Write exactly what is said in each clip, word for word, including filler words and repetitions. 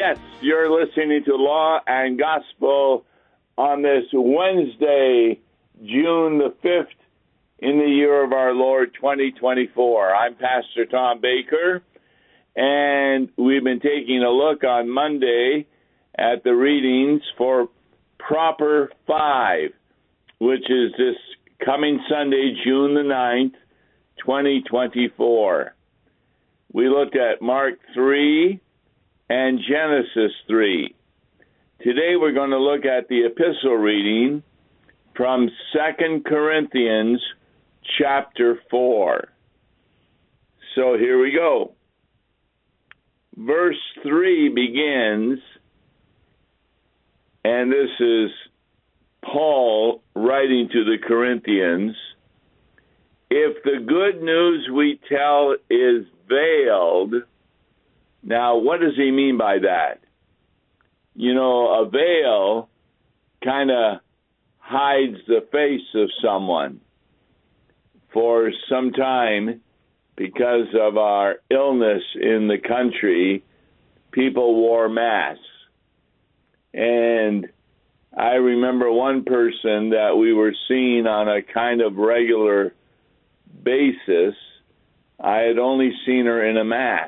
Yes, you're listening to Law and Gospel on this Wednesday, June the fifth, in the year of our Lord, twenty twenty-four. I'm Pastor Tom Baker, and we've been taking a look on Monday at the readings for Proper five, which is this coming Sunday, June the ninth, twenty twenty-four. We looked at Mark three and Genesis three. Today we're going to look at the epistle reading from Second Corinthians chapter four. So here we go. Verse three begins, and this is Paul writing to the Corinthians. If the good news we tell is veiled, now what does he mean by that? You know, a veil kind of hides the face of someone. For some time, because of our illness in the country, people wore masks. And I remember one person that we were seeing on a kind of regular basis. I had only seen her in a mask.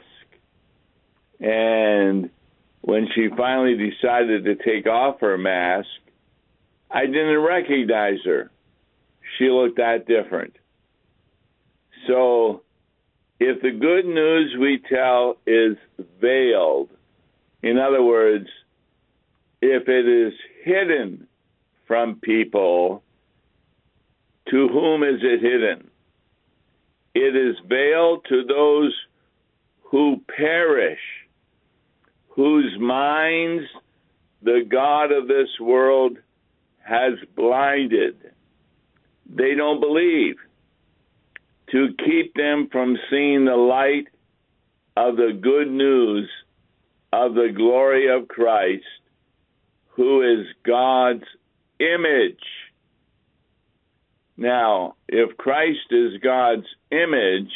And when she finally decided to take off her mask, I didn't recognize her. She looked that different. So, if the good news we tell is veiled, in other words, if it is hidden from people, to whom is it hidden? It is veiled to those who perish, whose minds the God of this world has blinded. They don't believe. To keep them from seeing the light of the good news of the glory of Christ, who is God's image. Now, if Christ is God's image,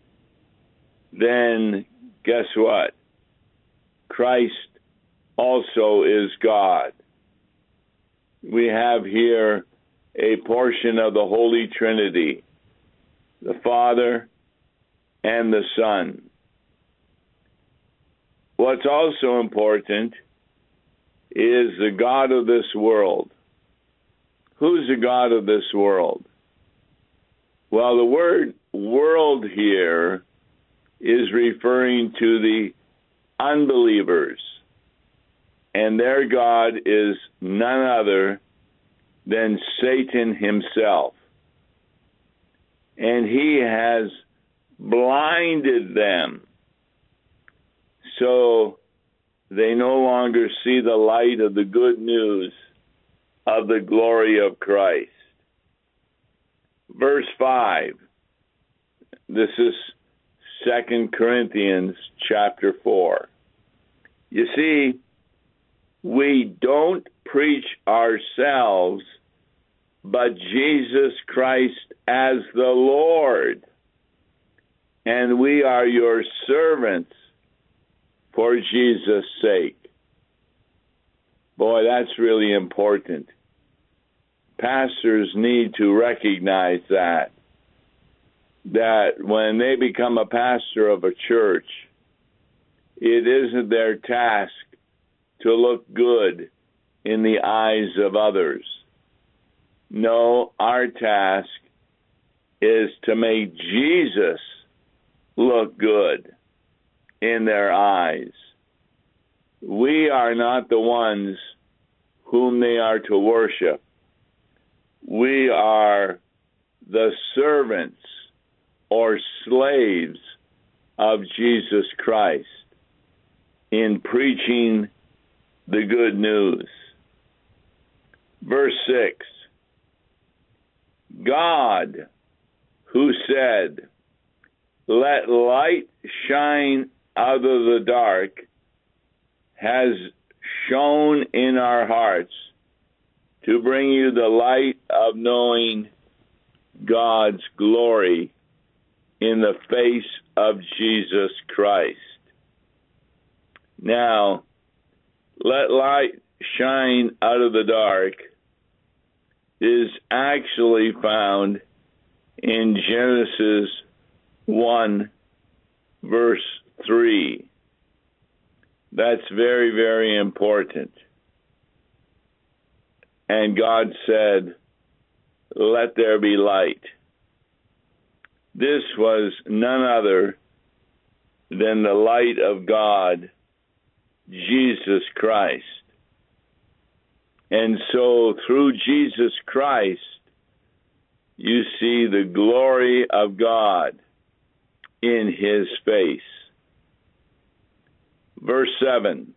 then guess what? Christ also is God. We have here a portion of the Holy Trinity, the Father and the Son. What's also important is the God of this world. Who's the God of this world? Well, the word world here is referring to the unbelievers, and their God is none other than Satan himself. And he has blinded them so they no longer see the light of the good news of the glory of Christ. Verse five, this is Second Corinthians chapter four. You see, we don't preach ourselves, but Jesus Christ as the Lord, and we are your servants for Jesus' sake. Boy, that's really important. Pastors need to recognize that, that when they become a pastor of a church, it isn't their task to look good in the eyes of others. No, our task is to make Jesus look good in their eyes. We are not the ones whom they are to worship. We are the servants or slaves of Jesus Christ in preaching the good news. Verse six, God, who said, "Let light shine out of the dark," has shone in our hearts to bring you the light of knowing God's glory in the face of Jesus Christ. Now, let light shine out of the dark, is actually found in Genesis one, verse three. That's very, very important. And God said, let there be light. This was none other than the light of God, Jesus Christ. And so through Jesus Christ, you see the glory of God in his face. Verse seven,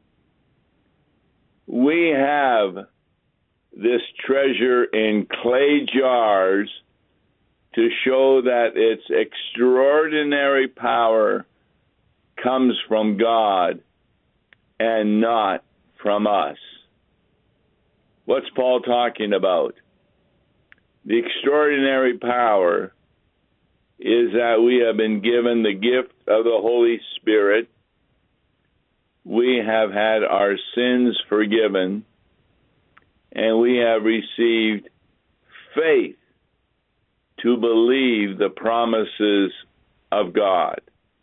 we have this treasure in clay jars to show that its extraordinary power comes from God and not from us. What's Paul talking about? The extraordinary power is that we have been given the gift of the Holy Spirit. We have had our sins forgiven, and we have received faith to believe the promises of God.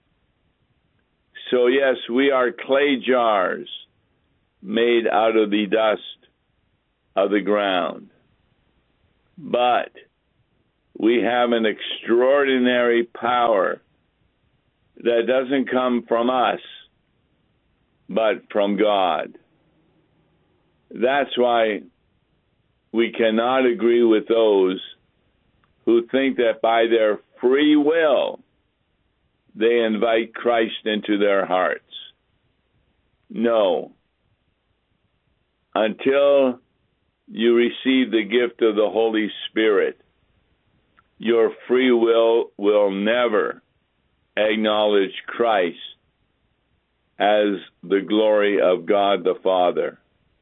So yes, we are clay jars made out of the dust of the ground. But we have an extraordinary power that doesn't come from us, but from God. That's why we cannot agree with those who think that by their free will they invite Christ into their hearts. No. Until you receive the gift of the Holy Spirit, your free will will never acknowledge Christ as the glory of God the Father.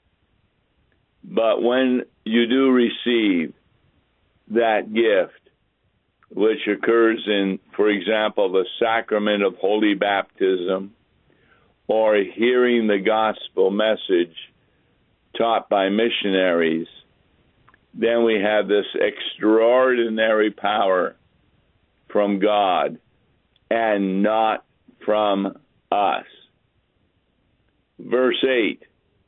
But when you do receive that gift, which occurs in, for example, the sacrament of holy baptism, or hearing the gospel message taught by missionaries, then we have this extraordinary power from God and not from us. Verse eight,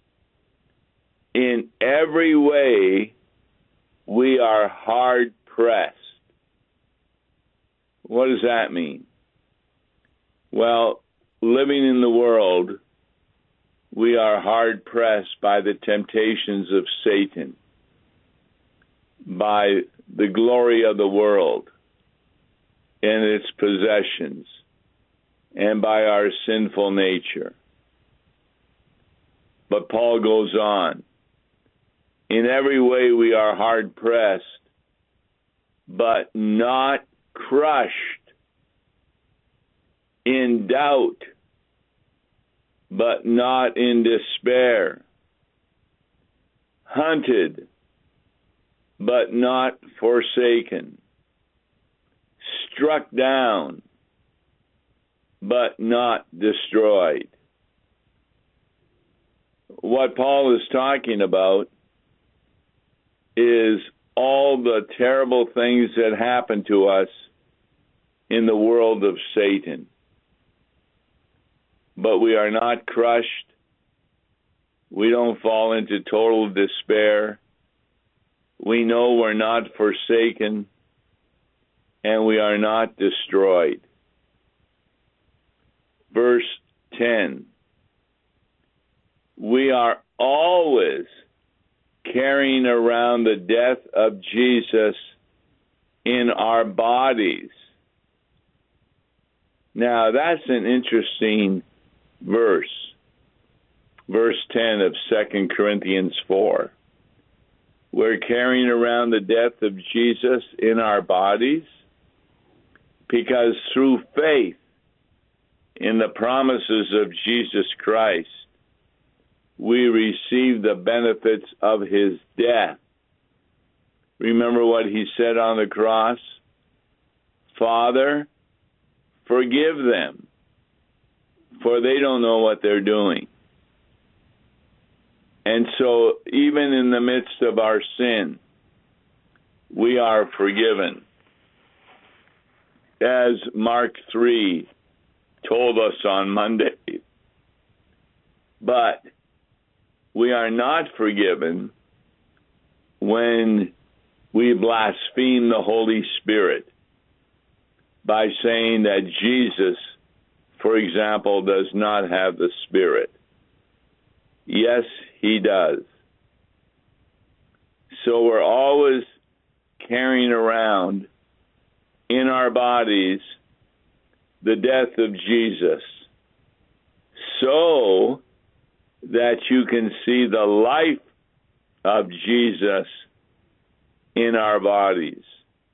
in every way we are hard pressed. What does that mean? Well, living in the world, we are hard pressed by the temptations of Satan, by the glory of the world and its possessions, and by our sinful nature. But Paul goes on, in every way we are hard pressed, but not crushed, in doubt, but not in despair, hunted, but not forsaken, struck down, but not destroyed. What Paul is talking about is all the terrible things that happen to us in the world of Satan. But we are not crushed. We don't fall into total despair. We know we're not forsaken, and we are not destroyed. Verse ten, we are always carrying around the death of Jesus in our bodies. Now, that's an interesting verse. Verse ten of Second Corinthians four. We're carrying around the death of Jesus in our bodies because through faith in the promises of Jesus Christ, we receive the benefits of his death. Remember what he said on the cross? Father, forgive them, for they don't know what they're doing. And so even in the midst of our sin, we are forgiven. As Mark three told us on Monday. But we are not forgiven when we blaspheme the Holy Spirit by saying that Jesus, for example, does not have the Spirit. Yes, he does. So we're always carrying around in our bodies the death of Jesus so that you can see the life of Jesus in our bodies.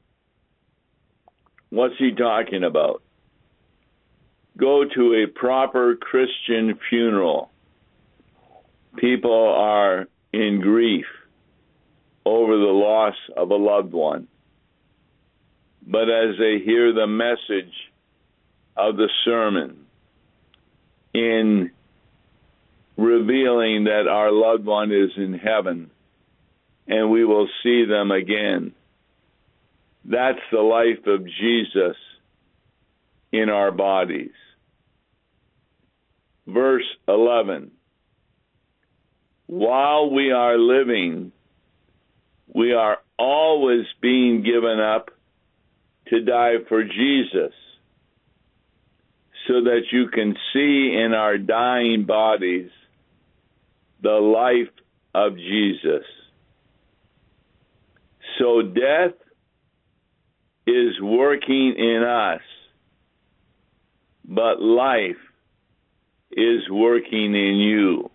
What's he talking about? Go to a proper Christian funeral. People are in grief over the loss of a loved one. But as they hear the message of the sermon in revealing that our loved one is in heaven and we will see them again, that's the life of Jesus in our bodies. Verse eleven, while we are living, we are always being given up to die for Jesus, so that you can see in our dying bodies the life of Jesus. So death is working in us, but life is working in you.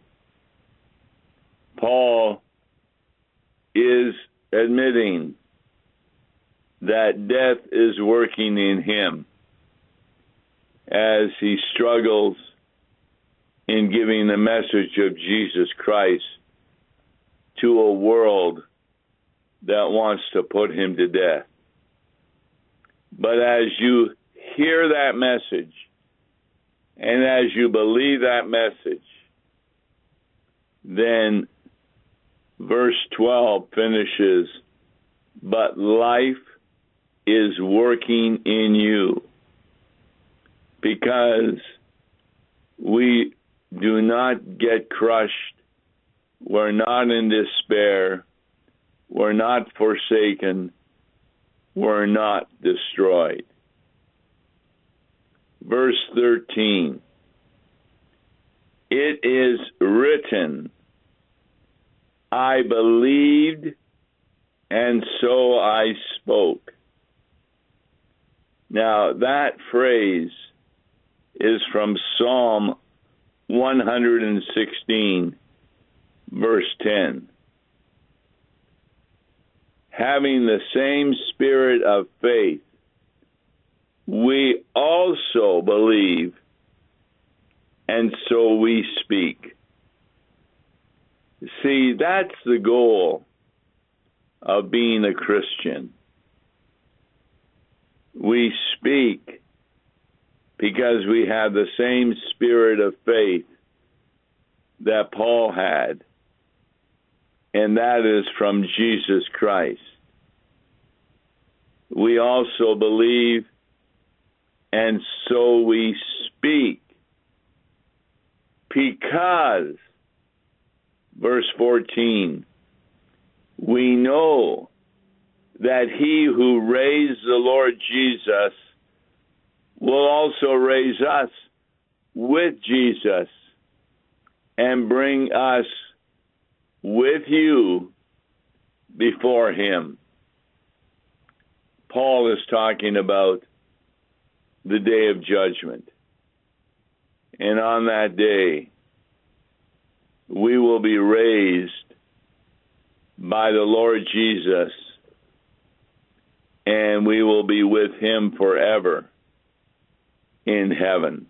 Paul is admitting that death is working in him as he struggles in giving the message of Jesus Christ to a world that wants to put him to death. But as you hear that message, and as you believe that message, then verse twelve finishes, but life is working in you, because we do not get crushed, we're not in despair, we're not forsaken, we're not destroyed. Verse thirteen, it is written, I believed, and so I spoke. Now, that phrase is from Psalm one hundred sixteen, verse ten. Having the same spirit of faith, we also believe, and so we speak. See, that's the goal of being a Christian. We speak because we have the same spirit of faith that Paul had, and that is from Jesus Christ. We also believe, and so we speak, because, verse fourteen, we know that he who raised the Lord Jesus will also raise us with Jesus and bring us with you before him. Paul is talking about the day of judgment. And on that day, we will be raised by the Lord Jesus, and we will be with him forever in heaven.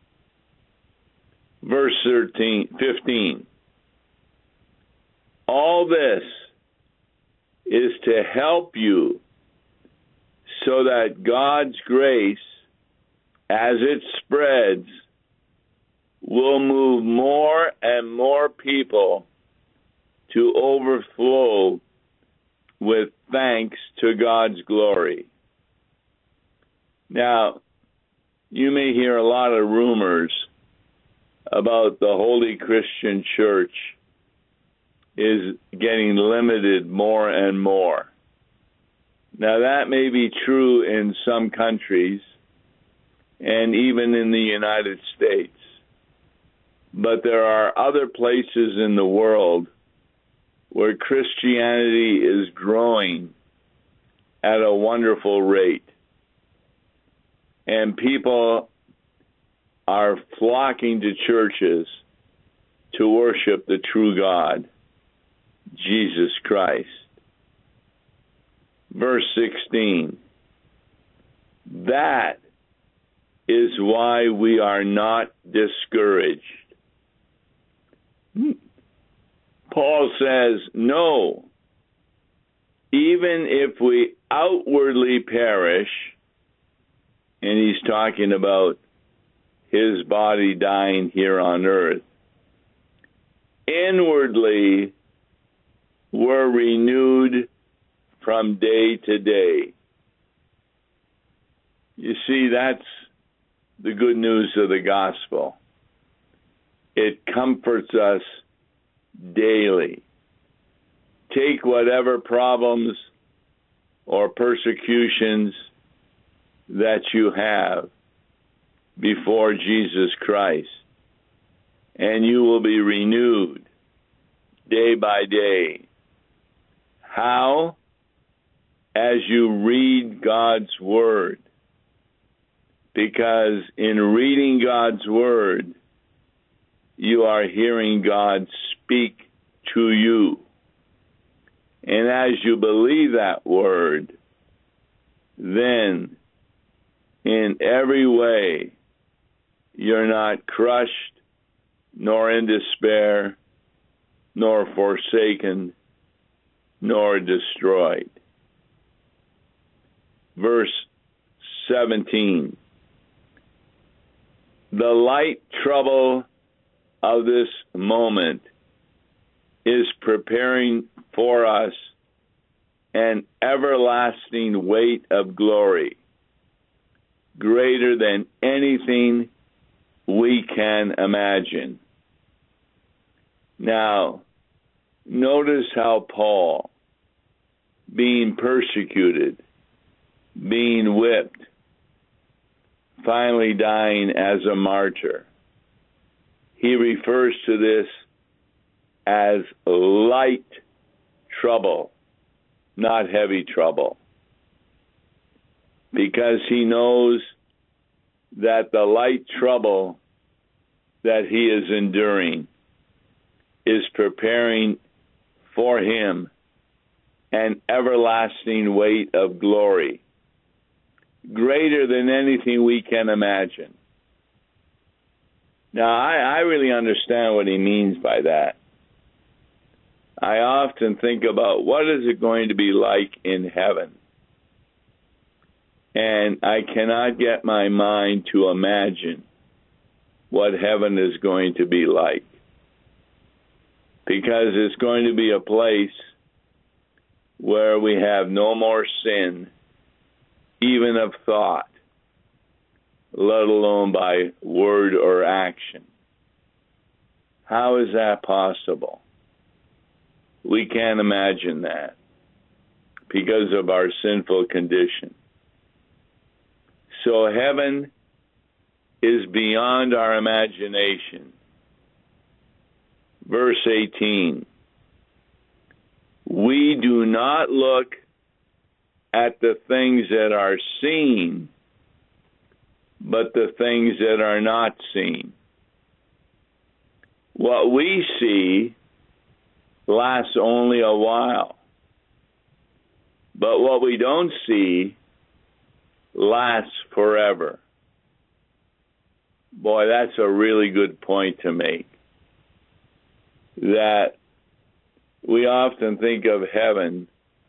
Verse thirteen, fifteen. All this is to help you so that God's grace, as it spreads, will move more and more people to overflow with thanks to God's glory. Now, you may hear a lot of rumors about the Holy Christian Church is getting limited more and more. Now, that may be true in some countries and even in the United States. But there are other places in the world where Christianity is growing at a wonderful rate. And people are flocking to churches to worship the true God, Jesus Christ. Verse sixteen, that is why we are not discouraged. Paul says, no, even if we outwardly perish, and he's talking about his body dying here on earth, inwardly we're renewed from day to day. You see, that's the good news of the gospel. It comforts us daily. Take whatever problems or persecutions that you have before Jesus Christ, and you will be renewed day by day. How? As you read God's Word. Because in reading God's Word, you are hearing God speak to you. And as you believe that Word, then in every way, you're not crushed, nor in despair, nor forsaken, nor destroyed. Verse seventeen. The light trouble of this moment is preparing for us an everlasting weight of glory, greater than anything we can imagine. Now, notice how Paul, being persecuted, being whipped, finally dying as a martyr, he refers to this as light trouble, not heavy trouble, because he knows that the light trouble that he is enduring is preparing for him an everlasting weight of glory, greater than anything we can imagine. Now, I, I really understand what he means by that. I often think about what is it going to be like in heaven. And I cannot get my mind to imagine what heaven is going to be like. Because it's going to be a place where we have no more sin, even of thought, let alone by word or action. How is that possible? We can't imagine that because of our sinful condition. So heaven is beyond our imagination. Verse eighteen, we do not look at the things that are seen, but the things that are not seen. What we see lasts only a while, but what we don't see lasts forever. Boy, that's a really good point to make. That we often think of heaven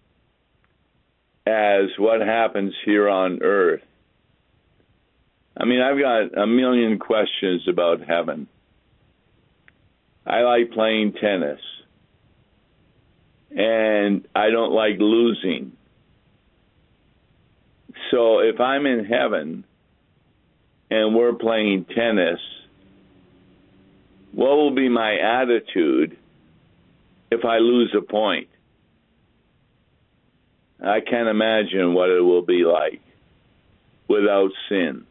as what happens here on earth. I mean, I've got a million questions about heaven. I like playing tennis. and I don't like losing. So if I'm in heaven and we're playing tennis, what will be my attitude if I lose a point? I can't imagine what it will be like without sin.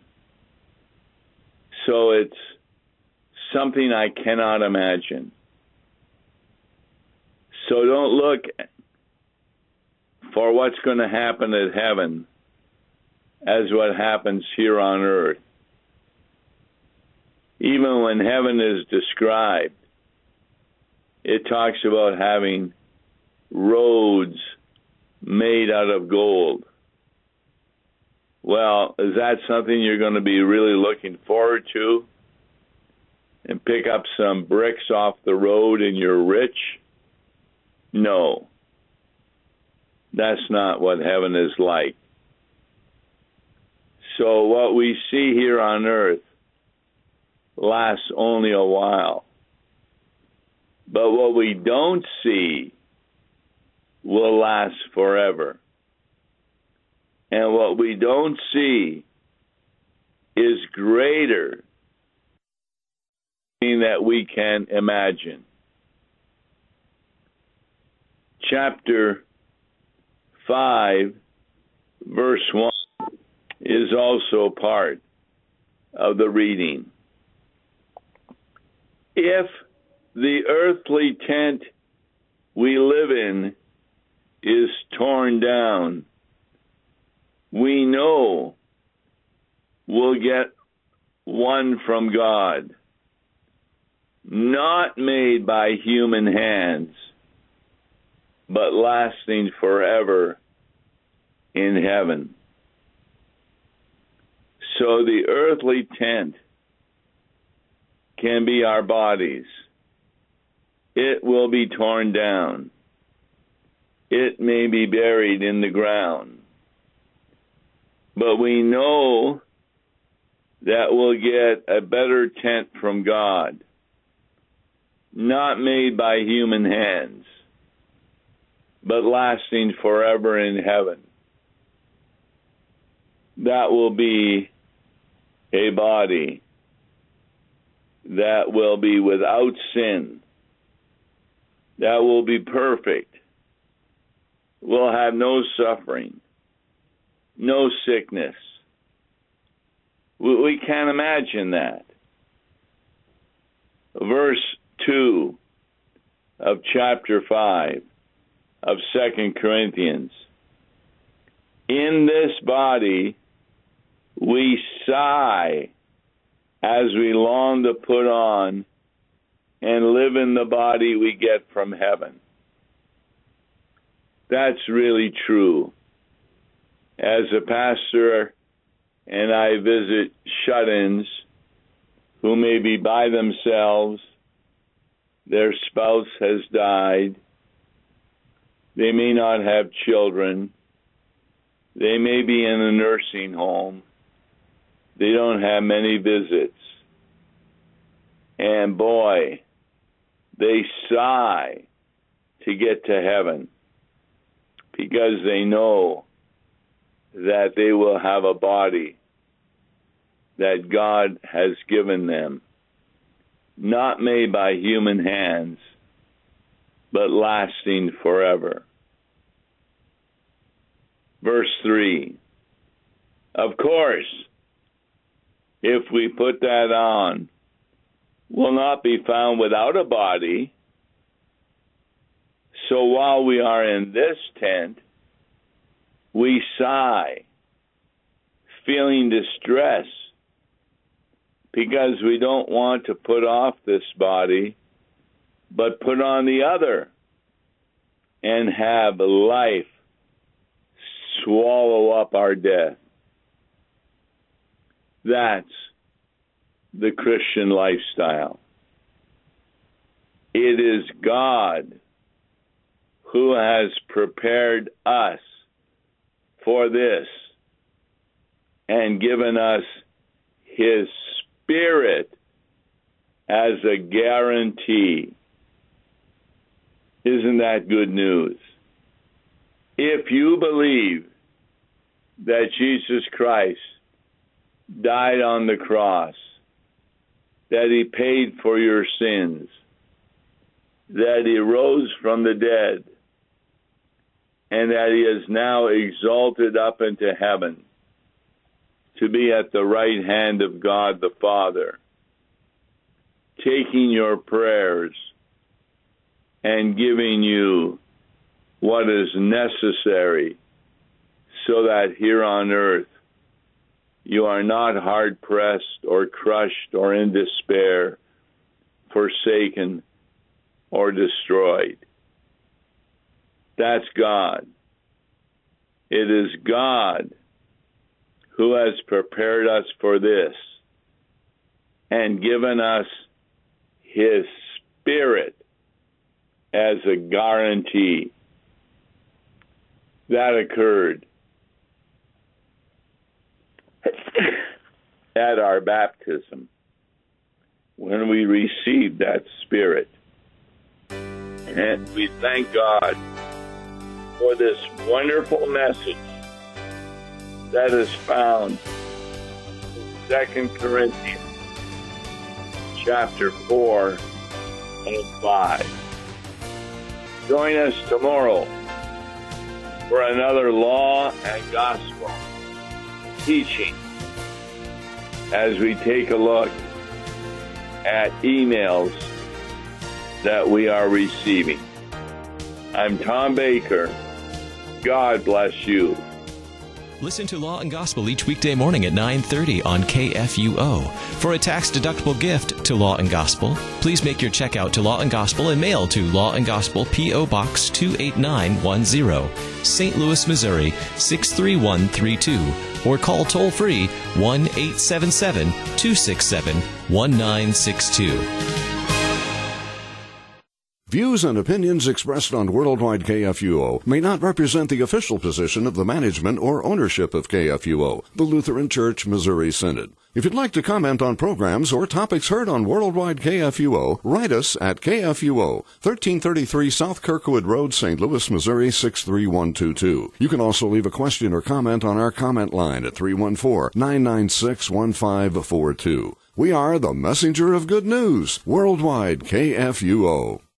So it's something I cannot imagine. So don't look for what's going to happen at heaven as what happens here on earth. Even when heaven is described, it talks about having roads made out of gold. Well, is that something you're going to be really looking forward to? And pick up some bricks off the road and you're rich? No. That's not what heaven is like. So what we see here on earth lasts only a while. But what we don't see will last forever. And what we don't see is greater than that we can imagine. Chapter five, verse one is also part of the reading. If the earthly tent we live in is torn down, we know we'll get one from God, not made by human hands, but lasting forever in heaven. So the earthly tent can be our bodies. It will be torn down. It may be buried in the ground. But we know that we'll get a better tent from God, not made by human hands, but lasting forever in heaven. That will be a body that will be without sin, that will be perfect, will have no suffering, no sickness. We, we can't imagine that. Verse two of chapter five of Second Corinthians. In this body we sigh as we long to put on and live in the body we get from heaven. That's really true. As a pastor and I visit shut-ins who may be by themselves, their spouse has died, they may not have children, they may be in a nursing home, they don't have many visits, and boy, they sigh to get to heaven because they know that they will have a body that God has given them, not made by human hands, but lasting forever. Verse three, of course, if we put that on, we'll not be found without a body. So while we are in this tent, we sigh, feeling distress, because we don't want to put off this body, but put on the other and have life swallow up our death. That's the Christian lifestyle. It is God who has prepared us for this and given us His Spirit as a guarantee. Isn't that good news? If you believe that Jesus Christ died on the cross, that he paid for your sins, that he rose from the dead, and that he is now exalted up into heaven to be at the right hand of God the Father, taking your prayers and giving you what is necessary so that here on earth you are not hard-pressed or crushed or in despair, forsaken or destroyed. That's God. It is God who has prepared us for this and given us his Spirit as a guarantee. That occurred at our baptism when we received that Spirit. And we thank God for this wonderful message that is found in Second Corinthians chapter four and five. Join us tomorrow for another law and gospel teaching as we take a look at emails that we are receiving. I'm Tom Baker. God bless you. Listen to Law and Gospel each weekday morning at nine thirty on K F U O. For a tax-deductible gift to Law and Gospel, please make your check out to Law and Gospel and mail to Law and Gospel, P O. Box two eight nine one zero, Saint Louis, Missouri six three one three two, or call toll-free one eight seven seven, two six seven, one nine six two. Views and opinions expressed on Worldwide K F U O may not represent the official position of the management or ownership of K F U O, the Lutheran Church Missouri Synod. If you'd like to comment on programs or topics heard on Worldwide K F U O, write us at K F U O, thirteen thirty-three South Kirkwood Road, Saint Louis, Missouri six three one two two. You can also leave a question or comment on our comment line at three one four, nine nine six, one five four two. We are the messenger of good news, Worldwide K F U O.